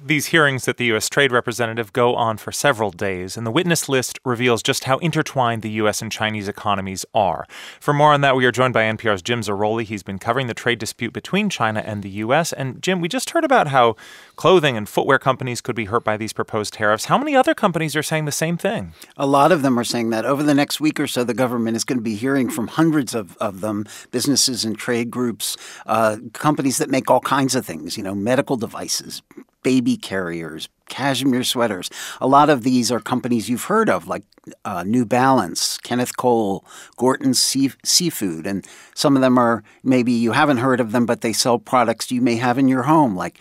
These hearings at the U.S. Trade Representative go on for several days, and the witness list reveals just how intertwined the U.S. and Chinese economies are. For more on that, we are joined by NPR's Jim Zarroli. He's been covering the trade dispute between China and the U.S. And Jim, we just heard about how clothing and footwear companies could be hurt by these proposed tariffs. How many other companies are saying the same thing? A lot of them are saying that. Over the next week or so, the government is going to be hearing from hundreds of them, businesses and trade groups, companies that make all kinds of things, medical devices, baby carriers, cashmere sweaters. A lot of these are companies you've heard of, like New Balance, Kenneth Cole, Gorton's Seafood. And some of them are maybe you haven't heard of them, but they sell products you may have in your home, like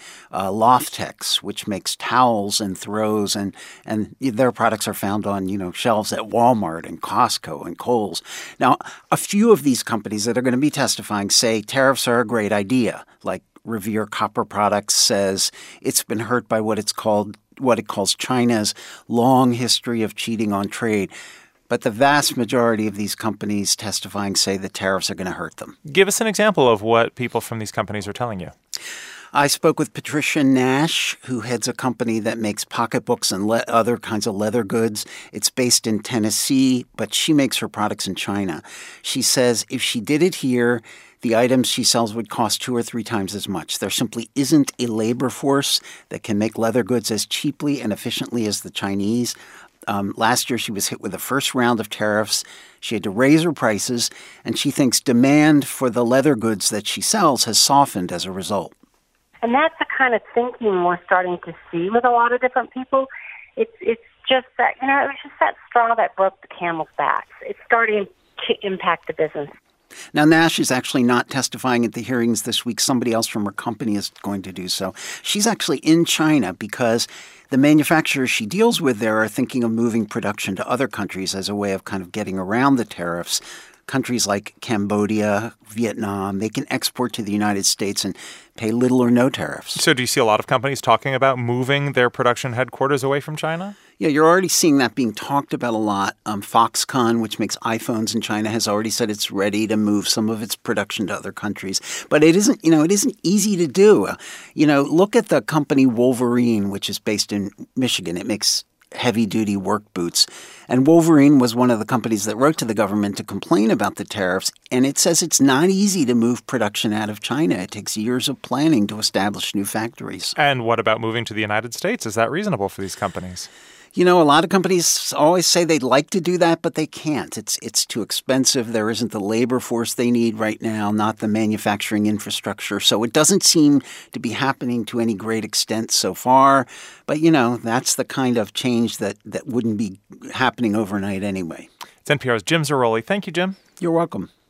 Loftex, which makes towels and throws. And their products are found on, shelves at Walmart and Costco and Kohl's. Now, a few of these companies that are going to be testifying say tariffs are a great idea, like Revere Copper Products says it's been hurt by what it calls China's long history of cheating on trade. But the vast majority of these companies testifying say the tariffs are going to hurt them. Give us an example of what people from these companies are telling you. I spoke with Patricia Nash, who heads a company that makes pocketbooks and other kinds of leather goods. It's based in Tennessee, but she makes her products in China. She says if she did it here, the items she sells would cost 2 or 3 times as much. There simply isn't a labor force that can make leather goods as cheaply and efficiently as the Chinese. Last year, she was hit with the first round of tariffs. She had to raise her prices, and she thinks demand for the leather goods that she sells has softened as a result. And that's the kind of thinking we're starting to see with a lot of different people. It's just that, it was just that straw that broke the camel's back. It's starting to impact the business. Now, Nash is actually not testifying at the hearings this week. Somebody else from her company is going to do so. She's actually in China because the manufacturers she deals with there are thinking of moving production to other countries as a way of kind of getting around the tariffs. Countries like Cambodia, Vietnam, they can export to the United States and pay little or no tariffs. So do you see a lot of companies talking about moving their production headquarters away from China? Yeah, you're already seeing that being talked about a lot. Foxconn, which makes iPhones in China, has already said it's ready to move some of its production to other countries. But it isn't easy to do. Look at the company Wolverine, which is based in Michigan. It makes heavy-duty work boots. And Wolverine was one of the companies that wrote to the government to complain about the tariffs. And it says it's not easy to move production out of China. It takes years of planning to establish new factories. And what about moving to the United States? Is that reasonable for these companies? A lot of companies always say they'd like to do that, but they can't. It's too expensive. There isn't the labor force they need right now, not the manufacturing infrastructure. So it doesn't seem to be happening to any great extent so far. But, that's the kind of change that wouldn't be happening overnight anyway. It's NPR's Jim Zarroli. Thank you, Jim. You're welcome.